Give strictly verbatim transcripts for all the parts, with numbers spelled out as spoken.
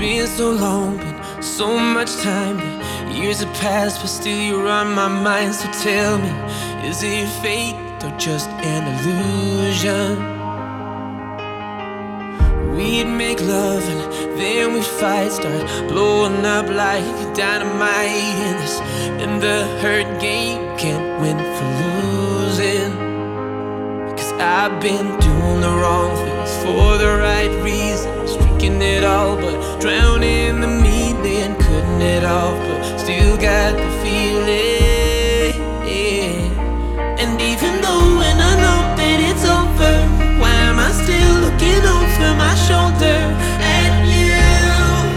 been so long, been so much time. The years have passed, but still you're on my mind. So tell me, is it fate or just an illusion? We'd make love and then we'd fight, start blowing up like dynamite. And this, in the hurt game, can't win for losing. Cause I've been doing the wrong things for the right reasons, drinking it all but drowning the meaning, cutting it off but still got the feeling. And even though when I know that it's over, why am I still looking over my shoulder at you,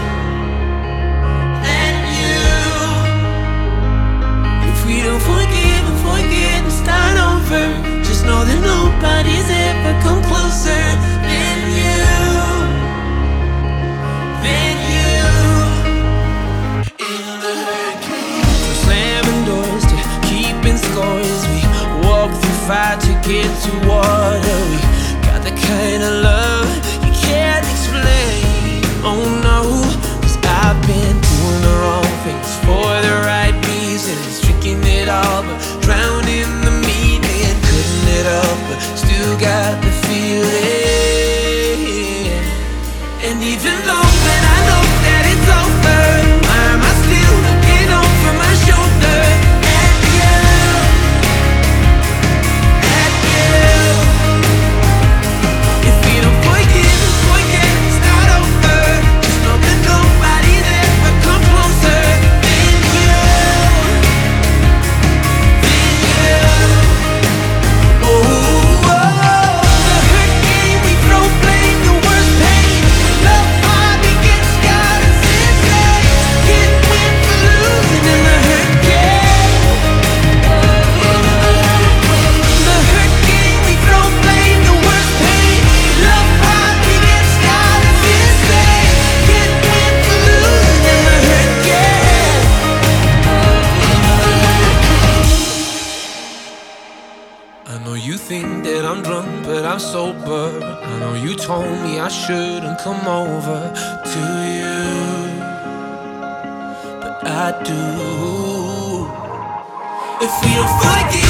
at you? If we don't forgive and forget and start over, just know that nobody's ever come closer than you, than you. In the hurricane, from slamming doors to keeping scores, we walk through fire to get to water. We got the kind of love you can't explain. Oh no, cause I've been doing the wrong things for the right reasons, drinking it all but drowning the meaning, cutting it up but still got the feeling. And even though when I know that it's over, why am I still looking over my shoulder at you, at you? If we don't forgive and forget, start over, just know that nobody's ever come closer than you, than you. Oh, oh, the hurt game, we proclaim the worst pain. Love hardly gets scarred and sensei. Can't win for losing in the hurt game. The hurt game, we proclaim the worst pain. Love hardly gets scarred and sensei. Can't win for losing in the hurt game. I know you think that I'm drunk, but I'm sober. I know you told me I shouldn't come over to you, but I do. If we don't forgive